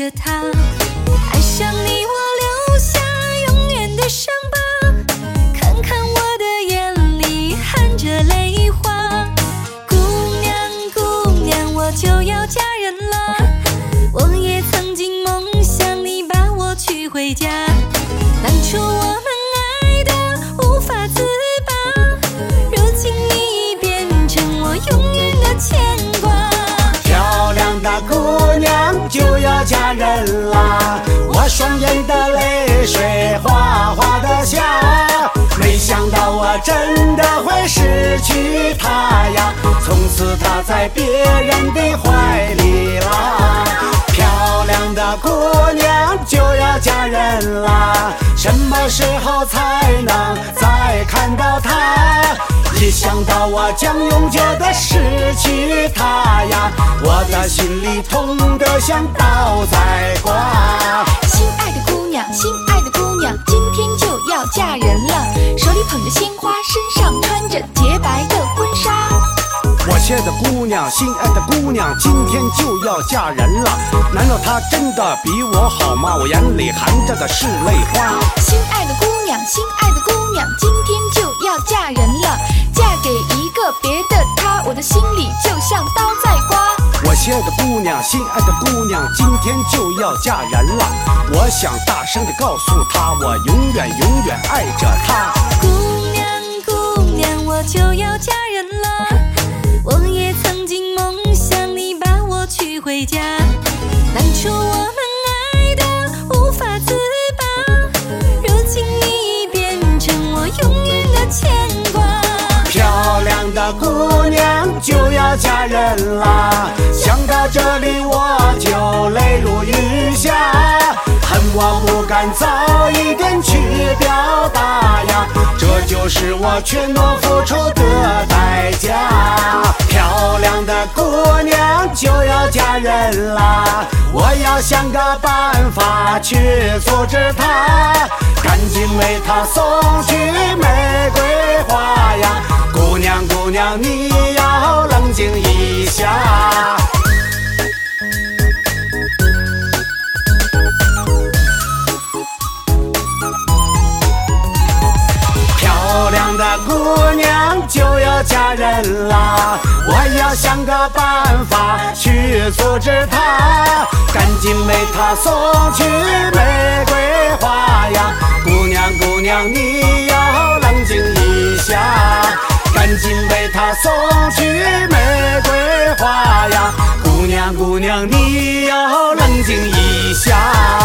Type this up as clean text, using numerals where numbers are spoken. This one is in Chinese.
着他。爱上你，我留下永远的伤疤，看看我的眼里含着泪花。姑娘，姑娘，我就要嫁人了，我也曾经梦想你把我娶回家。当初我们爱得无法自拔，如今你已变成我永远的牵挂。 漂亮的姑娘就要嫁人啦，我双眼的泪水哗哗的下，没想到我真的会失去她呀，从此她在别人的怀里啦。漂亮的姑娘就要嫁人啦，什么时候才能再看到她？一想到我将永久的失去她呀，我的心里痛得像刀在刮。 心爱的姑娘，心爱的姑娘，今天就要嫁人了，手里捧着鲜花，身上穿着洁白的婚纱。 我亲爱的姑娘，心爱的姑娘，今天就要嫁人了，难道她真的比我好吗？我眼里含着的是泪花。 心爱的姑娘，心爱的姑娘，今天就要嫁人了，嫁给一个别的他，我的心里就像刀在刮。 我亲爱的姑娘，心爱的姑娘，今天就要嫁人了，我想大声地告诉她，我永远永远爱着她。 姑娘，姑娘，我就要嫁人了，我也曾经梦想你把我娶回家。当初我们爱得无法自拔，如今你已变成我永远的牵挂。 漂亮的姑娘就要嫁人啦，想到这里我就泪如雨下，恨我不敢早一点去表达呀，这就是我全诺付出的代价。漂亮的姑娘就要嫁人啦，我要想个办法去阻止她，赶紧为她送去玫瑰花呀。姑娘，姑娘，你要冷静一下。漂亮的姑娘就要嫁人啦，我要想个办法去阻止她，赶紧为她送去玫瑰花呀。姑娘，姑娘，你要冷静一下，赶紧为她送去玫瑰花呀。姑娘，姑娘，你要冷静一下。